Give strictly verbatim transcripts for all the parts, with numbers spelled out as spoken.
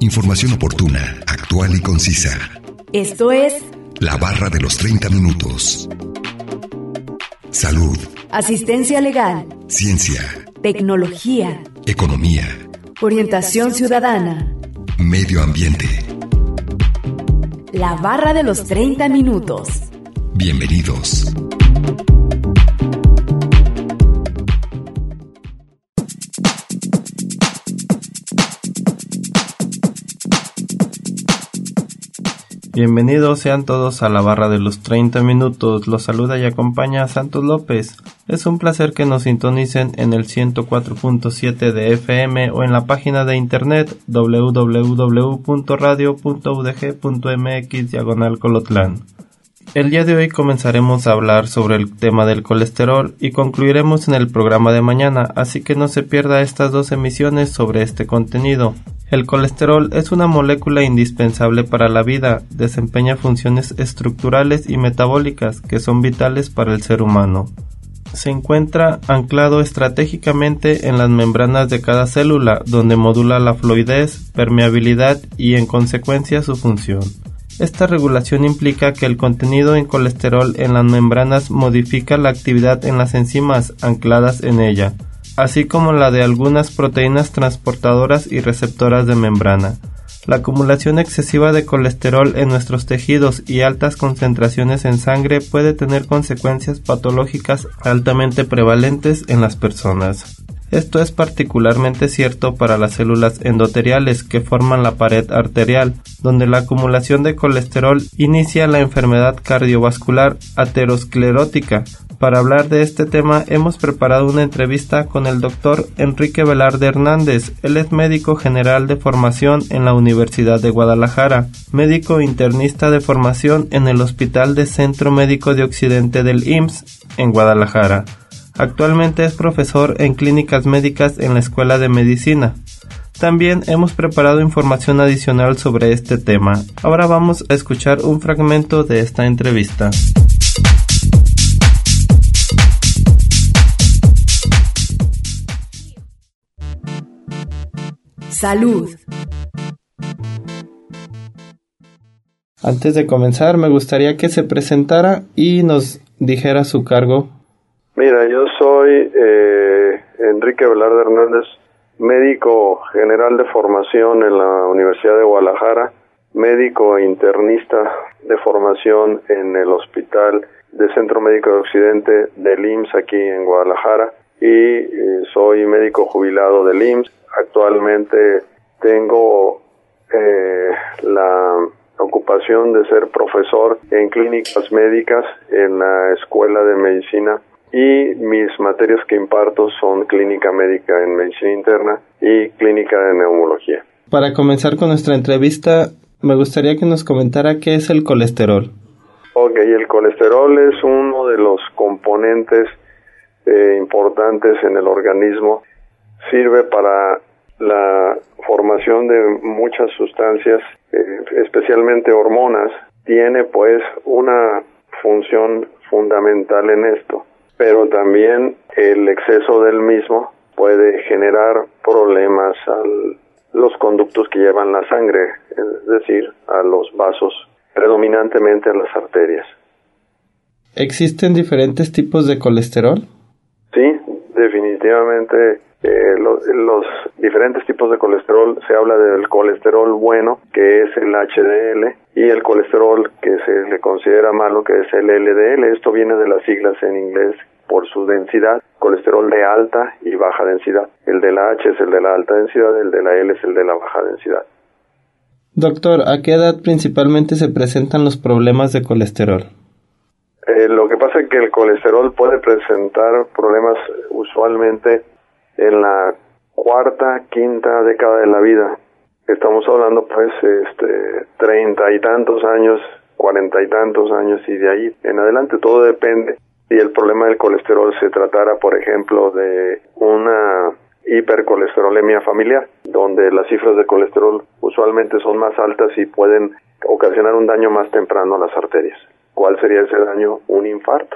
Información oportuna, actual y concisa. Esto es La Barra de los treinta minutos. Salud. Asistencia legal. Ciencia. Tecnología. Economía. Orientación ciudadana. Medio ambiente. La Barra de los treinta minutos. Bienvenidos. Bienvenidos sean todos a la Barra de los treinta minutos. Los saluda y acompaña a Santos López. Es un placer que nos sintonicen en el ciento cuatro punto siete de F M o en la página de internet doble u doble u doble u punto radio punto u d g punto m x diagonal Colotlán. El día de hoy comenzaremos a hablar sobre el tema del colesterol y concluiremos en el programa de mañana, así que no se pierda estas dos emisiones sobre este contenido. El colesterol es una molécula indispensable para la vida, desempeña funciones estructurales y metabólicas que son vitales para el ser humano. Se encuentra anclado estratégicamente en las membranas de cada célula, donde modula la fluidez, permeabilidad y en consecuencia su función. Esta regulación implica que el contenido en colesterol en las membranas modifica la actividad en las enzimas ancladas en ella, así como la de algunas proteínas transportadoras y receptoras de membrana. La acumulación excesiva de colesterol en nuestros tejidos y altas concentraciones en sangre puede tener consecuencias patológicas altamente prevalentes en las personas. Esto es particularmente cierto para las células endoteliales que forman la pared arterial, donde la acumulación de colesterol inicia la enfermedad cardiovascular aterosclerótica. Para hablar de este tema hemos preparado una entrevista con el doctor Enrique Velarde Hernández. Él es médico general de formación en la Universidad de Guadalajara, médico internista de formación en el Hospital de Centro Médico de Occidente del I M S S en Guadalajara. Actualmente es profesor en clínicas médicas en la Escuela de Medicina. También hemos preparado información adicional sobre este tema. Ahora vamos a escuchar un fragmento de esta entrevista. Salud. Antes de comenzar, me gustaría que se presentara y nos dijera su cargo. Mira, yo soy eh, Enrique Velarde Hernández, médico general de formación en la Universidad de Guadalajara, médico internista de formación en el Hospital de Centro Médico de Occidente del I M S S aquí en Guadalajara y eh, soy médico jubilado del I M S S. Actualmente tengo eh, la ocupación de ser profesor en clínicas médicas en la Escuela de Medicina y mis materias que imparto son clínica médica en medicina interna y clínica de neumología. Para comenzar con nuestra entrevista, me gustaría que nos comentara qué es el colesterol. Ok, el colesterol es uno de los componentes eh, importantes en el organismo. Sirve para la formación de muchas sustancias, eh, especialmente hormonas. Tiene pues una función fundamental en esto, pero también el exceso del mismo puede generar problemas a los conductos que llevan la sangre, es decir, a los vasos, predominantemente a las arterias. ¿Existen diferentes tipos de colesterol? Sí, definitivamente. Eh, lo, los diferentes tipos de colesterol, se habla del colesterol bueno, que es el H D L, y el colesterol que se le considera malo, que es el L D L. Esto viene de las siglas en inglés por su densidad, colesterol de alta y baja densidad. El de la H es el de la alta densidad, el de la L es el de la baja densidad. Doctor, ¿a qué edad principalmente se presentan los problemas de colesterol? Eh, lo que pasa es que el colesterol puede presentar problemas usualmente en la cuarta, quinta década de la vida. Estamos hablando pues este treinta y tantos años, cuarenta y tantos años y de ahí en adelante. Todo depende. Si el problema del colesterol se tratara, por ejemplo, de una hipercolesterolemia familiar, donde las cifras de colesterol usualmente son más altas y pueden ocasionar un daño más temprano a las arterias. ¿Cuál sería ese daño? Un infarto.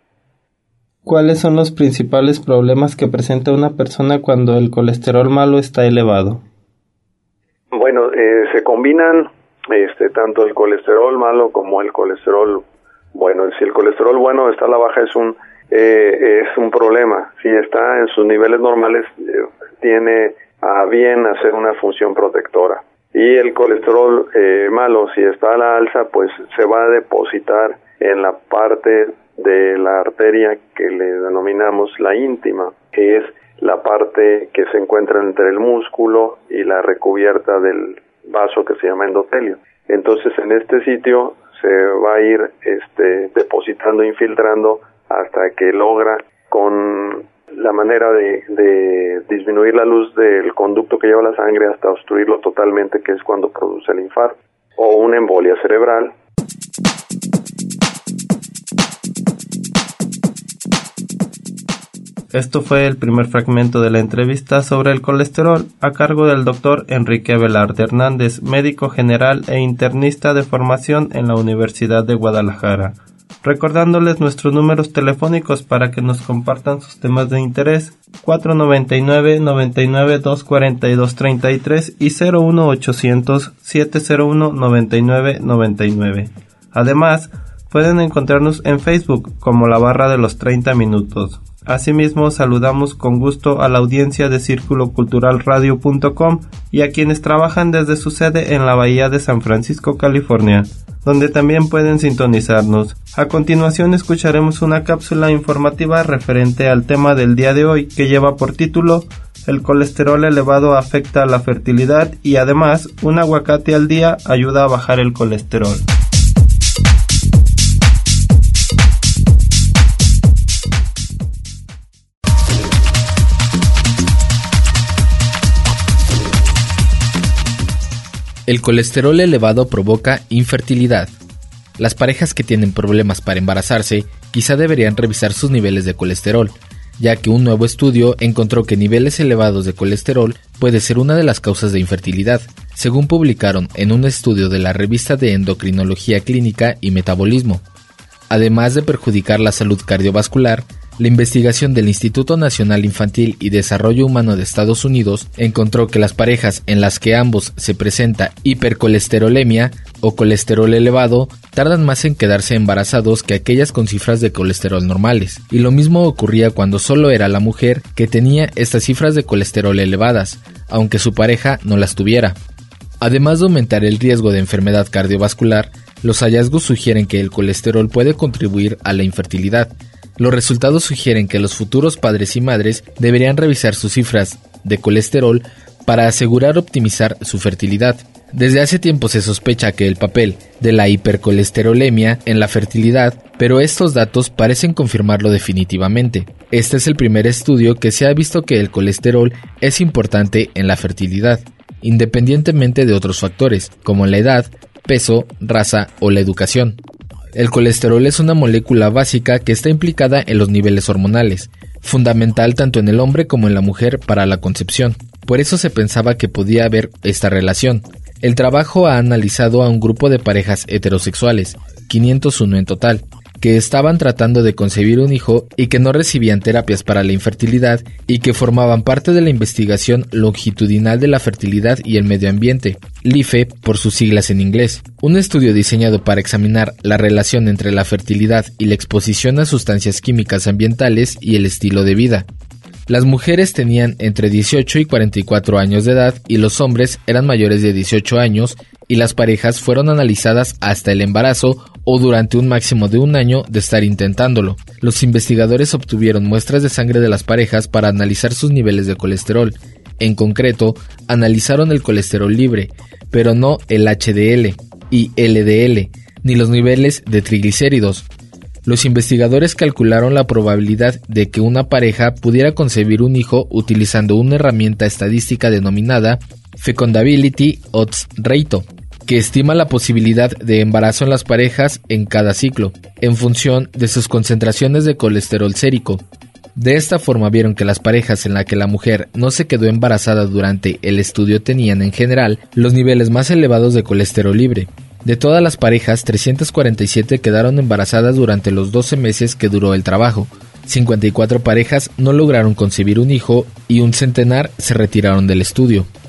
¿Cuáles son los principales problemas que presenta una persona cuando el colesterol malo está elevado? Bueno, Bueno, eh, se combinan este tanto el colesterol malo como el colesterol bueno. Si el colesterol bueno está a la baja, es un eh, es un problema. Si está en sus niveles normales, eh, tiene a bien hacer una función protectora. Y el colesterol eh, malo, si está a la alza, pues se va a depositar en la parte de la arteria que le denominamos la íntima, que es la parte que se encuentra entre el músculo y la recubierta del vaso que se llama endotelio. Entonces, en este sitio se va a ir este, depositando, infiltrando, hasta que logra, con la manera de, de disminuir la luz del conducto que lleva la sangre hasta obstruirlo totalmente, que es cuando produce el infarto o una embolia cerebral. Esto fue el primer fragmento de la entrevista sobre el colesterol a cargo del doctor Enrique Velarde Hernández, médico general e internista de formación en la Universidad de Guadalajara. Recordándoles nuestros números telefónicos para que nos compartan sus temas de interés: cuatro noventa y nueve, noventa y nueve, doscientos cuarenta y dos, treinta y tres y cero uno ochocientos, setecientos uno, noventa y nueve, noventa y nueve. Además, pueden encontrarnos en Facebook como La Barra de los treinta Minutos. Asimismo, saludamos con gusto a la audiencia de círculo cultural radio punto com y a quienes trabajan desde su sede en la Bahía de San Francisco, California, donde también pueden sintonizarnos. A continuación escucharemos una cápsula informativa referente al tema del día de hoy, que lleva por título El colesterol elevado afecta a la fertilidad y además un aguacate al día ayuda a bajar el colesterol. El colesterol elevado provoca infertilidad. Las parejas que tienen problemas para embarazarse quizá deberían revisar sus niveles de colesterol, ya que un nuevo estudio encontró que niveles elevados de colesterol puede ser una de las causas de infertilidad, según publicaron en un estudio de la revista de Endocrinología Clínica y Metabolismo. Además de perjudicar la salud cardiovascular, la investigación del Instituto Nacional Infantil y Desarrollo Humano de Estados Unidos encontró que las parejas en las que ambos se presenta hipercolesterolemia o colesterol elevado tardan más en quedarse embarazados que aquellas con cifras de colesterol normales, y lo mismo ocurría cuando solo era la mujer que tenía estas cifras de colesterol elevadas, aunque su pareja no las tuviera. Además de aumentar el riesgo de enfermedad cardiovascular, los hallazgos sugieren que el colesterol puede contribuir a la infertilidad. Los resultados sugieren que los futuros padres y madres deberían revisar sus cifras de colesterol para asegurar optimizar su fertilidad. Desde hace tiempo se sospecha que el papel de la hipercolesterolemia en la fertilidad, pero estos datos parecen confirmarlo definitivamente. Este es el primer estudio que se ha visto que el colesterol es importante en la fertilidad, independientemente de otros factores, como la edad, peso, raza o la educación. El colesterol es una molécula básica que está implicada en los niveles hormonales, fundamental tanto en el hombre como en la mujer para la concepción. Por eso se pensaba que podía haber esta relación. El trabajo ha analizado a un grupo de parejas heterosexuales, quinientos uno en total, que estaban tratando de concebir un hijo y que no recibían terapias para la infertilidad y que formaban parte de la investigación longitudinal de la fertilidad y el medio ambiente, L I F E por sus siglas en inglés, un estudio diseñado para examinar la relación entre la fertilidad y la exposición a sustancias químicas ambientales y el estilo de vida. Las mujeres tenían entre dieciocho y cuarenta y cuatro años de edad y los hombres eran mayores de dieciocho años, y las parejas fueron analizadas hasta el embarazo o durante un máximo de un año de estar intentándolo. Los investigadores obtuvieron muestras de sangre de las parejas para analizar sus niveles de colesterol. En concreto, analizaron el colesterol libre, pero no el H D L y L D L, ni los niveles de triglicéridos. Los investigadores calcularon la probabilidad de que una pareja pudiera concebir un hijo utilizando una herramienta estadística denominada Fecundability Odds Ratio, que estima la posibilidad de embarazo en las parejas en cada ciclo, en función de sus concentraciones de colesterol sérico. De esta forma vieron que las parejas en las que la mujer no se quedó embarazada durante el estudio tenían en general los niveles más elevados de colesterol libre. De todas las parejas, trescientas cuarenta y siete quedaron embarazadas durante los doce meses que duró el trabajo. cincuenta y cuatro parejas no lograron concebir un hijo y un centenar se retiraron del estudio.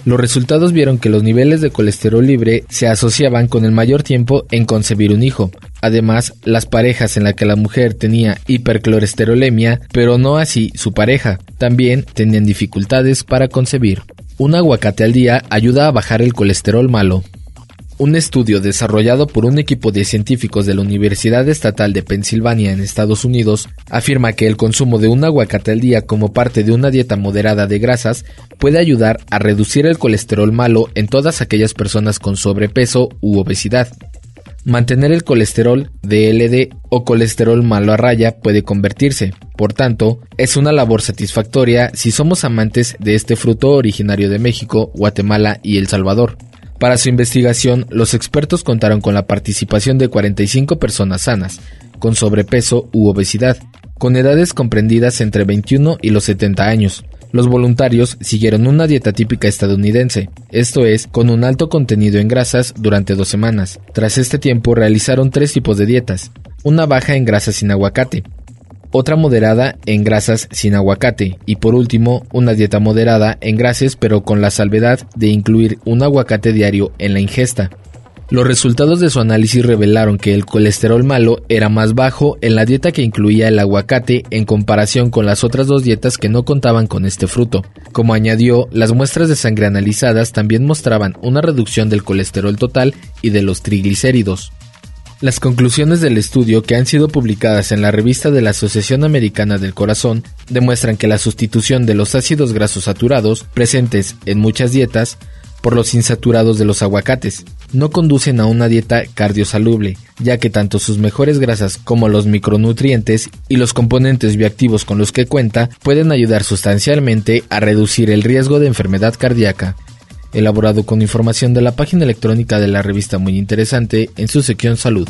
Los resultados vieron que los niveles de colesterol libre se asociaban con el mayor tiempo en concebir un hijo. Además, las parejas en las que la mujer tenía hipercolesterolemia, pero no así su pareja, también tenían dificultades para concebir. Un aguacate al día ayuda a bajar el colesterol malo. Un estudio desarrollado por un equipo de científicos de la Universidad Estatal de Pensilvania en Estados Unidos afirma que el consumo de un aguacate al día como parte de una dieta moderada de grasas puede ayudar a reducir el colesterol malo en todas aquellas personas con sobrepeso u obesidad. Mantener el colesterol D L D o colesterol malo a raya puede convertirse, por tanto, es una labor satisfactoria si somos amantes de este fruto originario de México, Guatemala y El Salvador. Para su investigación, los expertos contaron con la participación de cuarenta y cinco personas sanas, con sobrepeso u obesidad, con edades comprendidas entre veintiuno y los setenta años. Los voluntarios siguieron una dieta típica estadounidense, esto es, con un alto contenido en grasas durante dos semanas. Tras este tiempo realizaron tres tipos de dietas, una baja en grasas sin aguacate, otra moderada en grasas sin aguacate y por último una dieta moderada en grasas pero con la salvedad de incluir un aguacate diario en la ingesta. Los resultados de su análisis revelaron que el colesterol malo era más bajo en la dieta que incluía el aguacate en comparación con las otras dos dietas que no contaban con este fruto. Como añadió, las muestras de sangre analizadas también mostraban una reducción del colesterol total y de los triglicéridos. Las conclusiones del estudio, que han sido publicadas en la revista de la Asociación Americana del Corazón, demuestran que la sustitución de los ácidos grasos saturados, presentes en muchas dietas, por los insaturados de los aguacates, no conducen a una dieta cardiosalubre, ya que tanto sus mejores grasas como los micronutrientes y los componentes bioactivos con los que cuenta pueden ayudar sustancialmente a reducir el riesgo de enfermedad cardíaca. Elaborado con información de la página electrónica de la revista Muy Interesante en su sección Salud.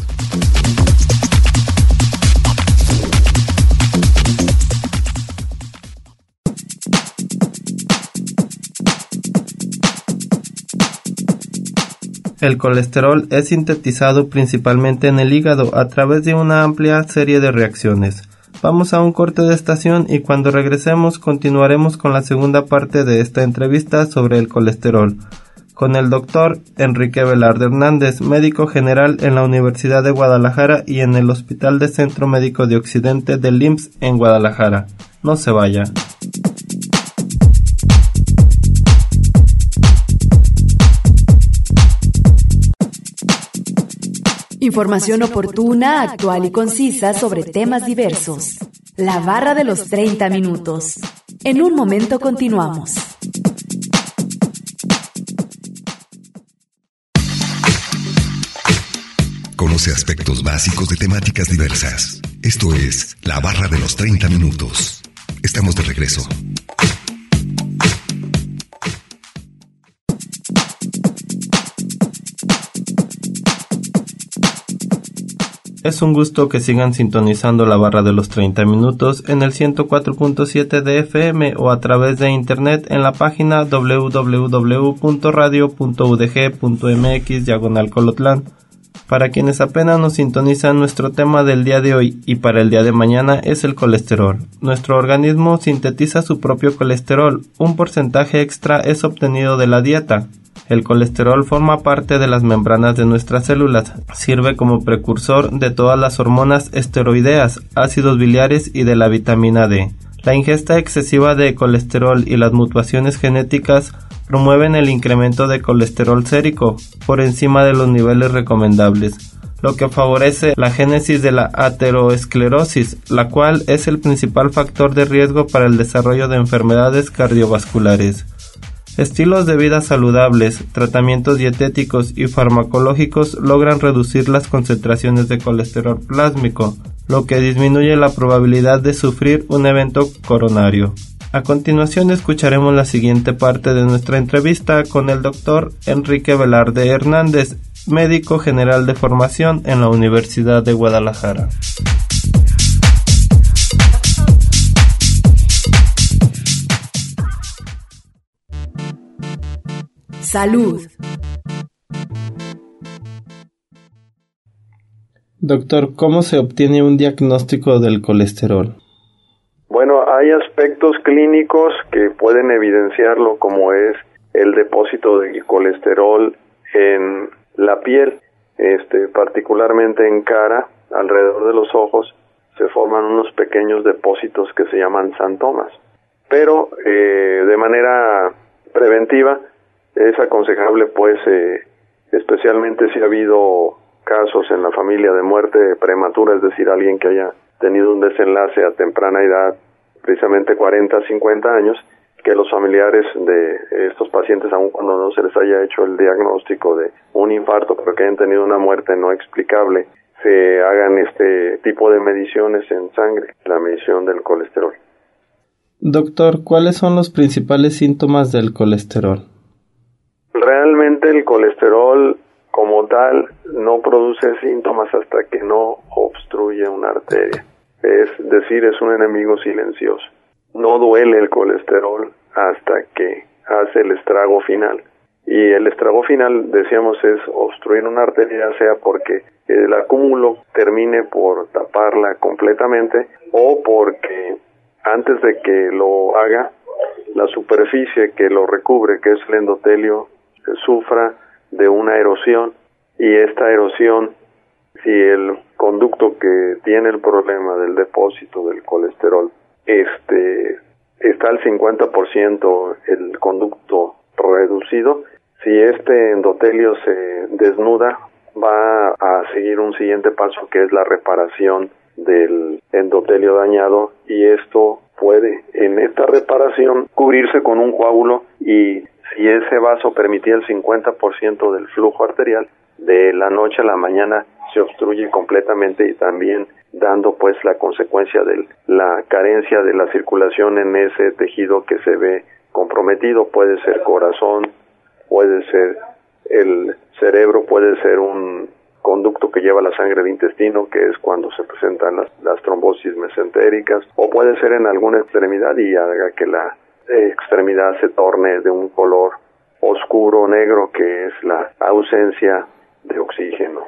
El colesterol es sintetizado principalmente en el hígado a través de una amplia serie de reacciones. Vamos a un corte de estación y cuando regresemos continuaremos con la segunda parte de esta entrevista sobre el colesterol, con el doctor Enrique Velarde Hernández, médico general en la Universidad de Guadalajara y en el Hospital de Centro Médico de Occidente del I M S S en Guadalajara. No se vaya. Información oportuna, actual y concisa sobre temas diversos. La barra de los treinta minutos. En un momento continuamos. Conoce aspectos básicos de temáticas diversas. Esto es La Barra de los treinta minutos. Estamos de regreso. Es un gusto que sigan sintonizando la barra de los treinta minutos en el ciento cuatro punto siete de F M o a través de internet en la página doble u doble u doble u punto radio punto u d g punto m x diagonal Colotlán. Para quienes apenas nos sintonizan, nuestro tema del día de hoy y para el día de mañana es el colesterol. Nuestro organismo sintetiza su propio colesterol, un porcentaje extra es obtenido de la dieta. El colesterol forma parte de las membranas de nuestras células, sirve como precursor de todas las hormonas esteroideas, ácidos biliares y de la vitamina D. La ingesta excesiva de colesterol y las mutaciones genéticas promueven el incremento de colesterol sérico por encima de los niveles recomendables, lo que favorece la génesis de la aterosclerosis, la cual es el principal factor de riesgo para el desarrollo de enfermedades cardiovasculares. Estilos de vida saludables, tratamientos dietéticos y farmacológicos logran reducir las concentraciones de colesterol plásmico, lo que disminuye la probabilidad de sufrir un evento coronario. A continuación escucharemos la siguiente parte de nuestra entrevista con el doctor Enrique Velarde Hernández, médico general de formación en la Universidad de Guadalajara. Salud. Doctor, ¿cómo se obtiene un diagnóstico del colesterol? Bueno, hay aspectos clínicos que pueden evidenciarlo, como es el depósito de colesterol en la piel, este, particularmente en cara, alrededor de los ojos, se forman unos pequeños depósitos que se llaman xantomas. Pero eh, de manera preventiva es aconsejable, pues, eh, especialmente si ha habido casos en la familia de muerte prematura, es decir, alguien que haya tenido un desenlace a temprana edad, precisamente cuarenta, cincuenta años, que los familiares de estos pacientes, aun cuando no se les haya hecho el diagnóstico de un infarto, pero que hayan tenido una muerte no explicable, se hagan este tipo de mediciones en sangre, la medición del colesterol. Doctor, ¿cuáles son los principales síntomas del colesterol? Realmente el colesterol como tal no produce síntomas hasta que no obstruye una arteria. Es decir, es un enemigo silencioso. No duele el colesterol hasta que hace el estrago final. Y el estrago final, decíamos, es obstruir una arteria, ya sea porque el acúmulo termine por taparla completamente o porque antes de que lo haga, la superficie que lo recubre, que es el endotelio, sufra de una erosión, y esta erosión, si el conducto que tiene el problema del depósito del colesterol este está al cincuenta por ciento el conducto reducido, si este endotelio se desnuda, va a seguir un siguiente paso, que es la reparación del endotelio dañado, y esto puede, en esta reparación, cubrirse con un coágulo, y si ese vaso permitía el cincuenta por ciento del flujo arterial, de la noche a la mañana se obstruye completamente, y también dando pues la consecuencia de la carencia de la circulación en ese tejido que se ve comprometido. Puede ser corazón, puede ser el cerebro, puede ser un conducto que lleva la sangre al intestino, que es cuando se presentan las, las trombosis mesentéricas, o puede ser en alguna extremidad y haga que la eh, extremidad se torne de un color oscuro, negro, que es la ausencia de oxígeno.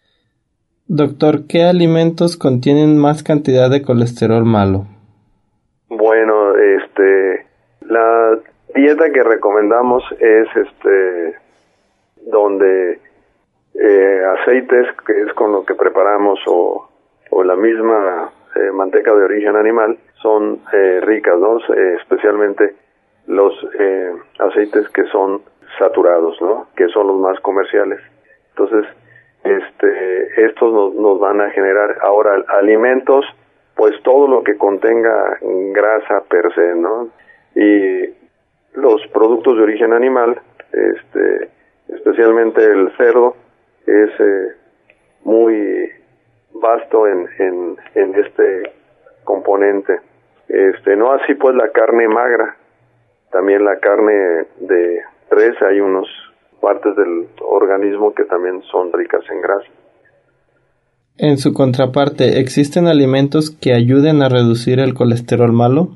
Doctor, ¿qué alimentos contienen más cantidad de colesterol malo? Bueno, este, la dieta que recomendamos es este, donde eh, aceites, que es con lo que preparamos, o, o la misma eh, manteca de origen animal, son eh, ricas, ¿no? Eh, especialmente los eh, aceites que son saturados, ¿no? Que son los más comerciales. Entonces, este, estos nos, nos van a generar ahora alimentos, pues todo lo que contenga grasa per se, ¿no? Y los productos de origen animal, este, especialmente el cerdo, es eh, muy vasto en, en, en este componente. Este, no así pues la carne magra, también la carne de res, hay unos partes del organismo que también son ricas en grasa. En su contraparte, ¿existen alimentos que ayuden a reducir el colesterol malo?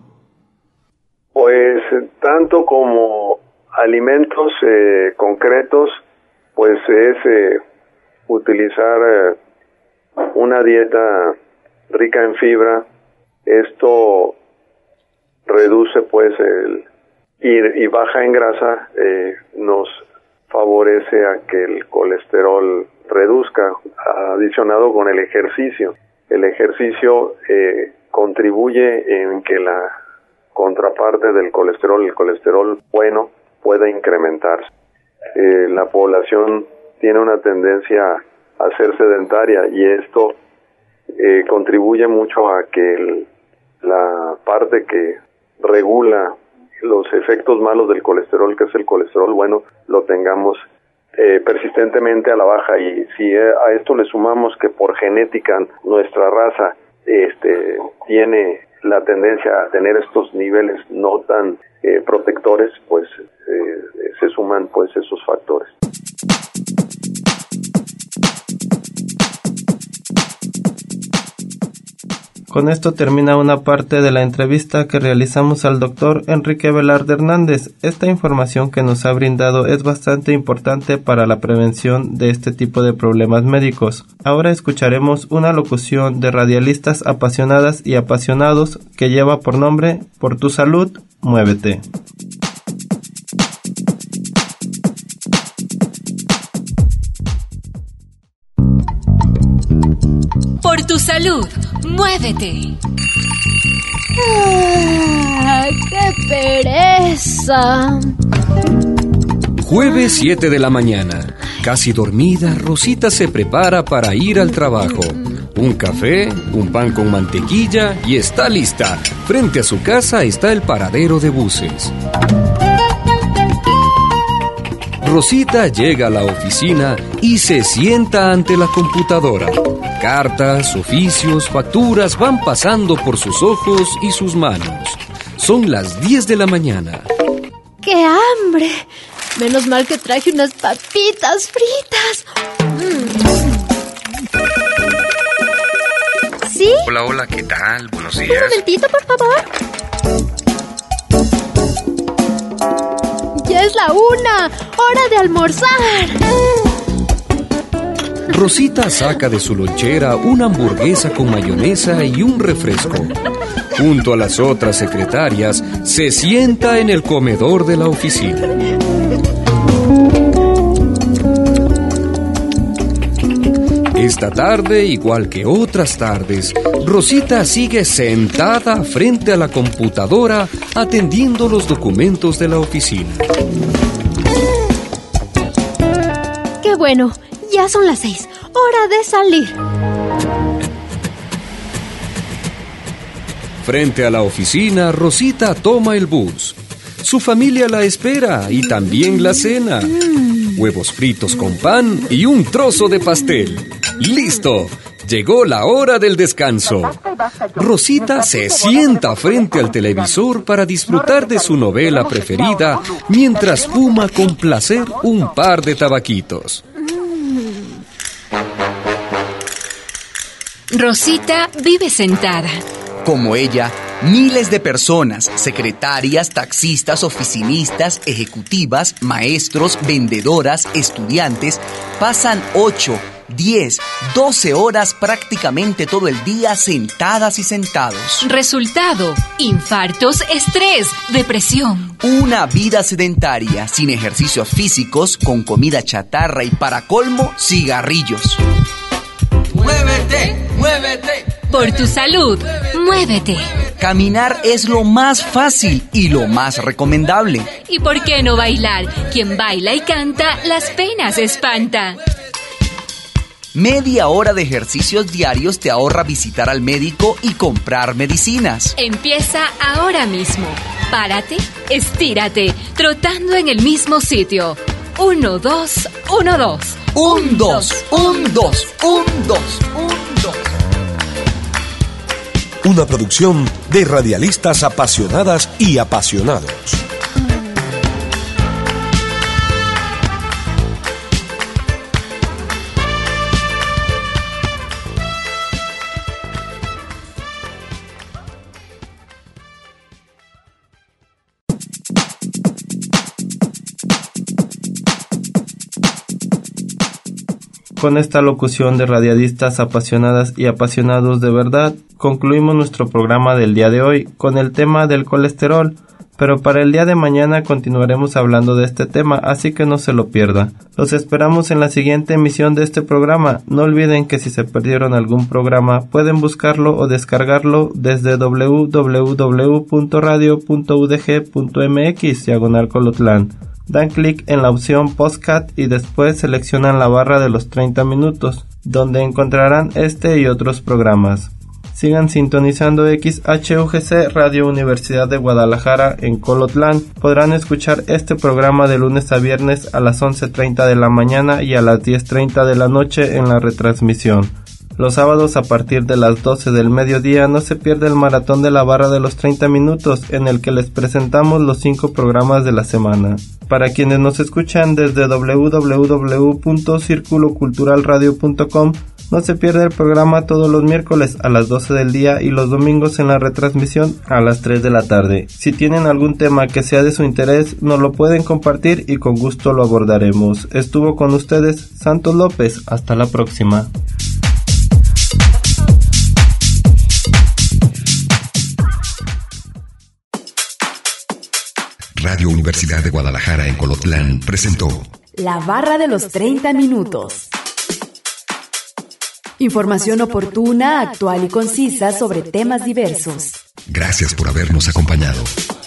Pues tanto como alimentos eh, concretos, pues es eh, utilizar eh, una dieta rica en fibra. Esto reduce pues el y, y baja en grasa, eh, nos favorece a que el colesterol reduzca, adicionado con el ejercicio. El ejercicio eh, contribuye en que la contraparte del colesterol, el colesterol bueno, pueda incrementarse. Eh, la población tiene una tendencia a ser sedentaria, y esto eh, contribuye mucho a que el, la parte que regula los efectos malos del colesterol, que es el colesterol bueno, lo tengamos eh, persistentemente a la baja. Y si a esto le sumamos que por genética nuestra raza este tiene la tendencia a tener estos niveles no tan eh, protectores, pues eh, se suman pues esos factores. Con esto termina una parte de la entrevista que realizamos al doctor Enrique Velarde Hernández. Esta información que nos ha brindado es bastante importante para la prevención de este tipo de problemas médicos. Ahora escucharemos una locución de radialistas apasionadas y apasionados que lleva por nombre Por tu salud, muévete. tu salud, muévete. ¡Ah, qué pereza! Jueves siete de la mañana. Casi dormida, Rosita se prepara para ir al trabajo. Un café, un pan con mantequilla y está lista. Frente a su casa está el paradero de buses. Rosita llega a la oficina y se sienta ante la computadora. Cartas, oficios, facturas van pasando por sus ojos y sus manos. Son las diez de la mañana. ¡Qué hambre! Menos mal que traje unas papitas fritas. Mm. ¿Sí? Hola, hola, ¿qué tal? Buenos días. Un momentito, por favor. Ya es la una. ¡Hora de almorzar! Rosita saca de su lonchera una hamburguesa con mayonesa y un refresco. Junto a las otras secretarias, se sienta en el comedor de la oficina. Esta tarde, igual que otras tardes, Rosita sigue sentada frente a la computadora atendiendo los documentos de la oficina. ¡Qué bueno! Ya son las seis. ¡Hora de salir! Frente a la oficina, Rosita toma el bus. Su familia la espera y también la cena. Huevos fritos con pan y un trozo de pastel. ¡Listo! Llegó la hora del descanso. Rosita se sienta frente al televisor para disfrutar de su novela preferida mientras fuma con placer un par de tabaquitos. Rosita vive sentada. Como ella, miles de personas, secretarias, taxistas, oficinistas, ejecutivas, maestros, vendedoras, estudiantes, pasan ocho, diez, doce horas prácticamente todo el día sentadas y sentados. Resultado: infartos, estrés, depresión. Una vida sedentaria, sin ejercicios físicos, con comida chatarra y para colmo, cigarrillos. ¡Muévete! ¡Muévete! Por tu salud, muévete. Caminar es lo más fácil y lo más recomendable. ¿Y por qué no bailar? Quien baila y canta, las penas espanta. Media hora de ejercicios diarios te ahorra visitar al médico y comprar medicinas. Empieza ahora mismo. Párate, estírate, trotando en el mismo sitio. Uno, dos, uno, dos. Un, dos, un, dos, un, dos, un, dos. Una producción de radialistas apasionadas y apasionados. Con esta locución de radialistas apasionadas y apasionados de verdad, concluimos nuestro programa del día de hoy con el tema del colesterol, pero para el día de mañana continuaremos hablando de este tema, así que no se lo pierda. Los esperamos en la siguiente emisión de este programa. No olviden que si se perdieron algún programa, pueden buscarlo o descargarlo desde doble u doble u doble u punto radio punto u d g punto m x diagonal Colotlán. Dan clic en la opción Podcast y después seleccionan la barra de los treinta minutos, donde encontrarán este y otros programas. Sigan sintonizando X H U G C Radio Universidad de Guadalajara en Colotlán. Podrán escuchar este programa de lunes a viernes a las once treinta de la mañana y a las diez treinta de la noche en la retransmisión. Los sábados a partir de las doce del mediodía no se pierde el maratón de la barra de los treinta minutos, en el que les presentamos los cinco programas de la semana. Para quienes nos escuchan desde doble u doble u doble u punto círculo cultural radio punto com, no se pierde el programa todos los miércoles a las doce del día y los domingos en la retransmisión a las tres de la tarde. Si tienen algún tema que sea de su interés, nos lo pueden compartir y con gusto lo abordaremos. Estuvo con ustedes Santos López. Hasta la próxima. Radio Universidad de Guadalajara en Colotlán presentó La barra de los treinta minutos. Información oportuna, actual y concisa sobre temas diversos. Gracias por habernos acompañado.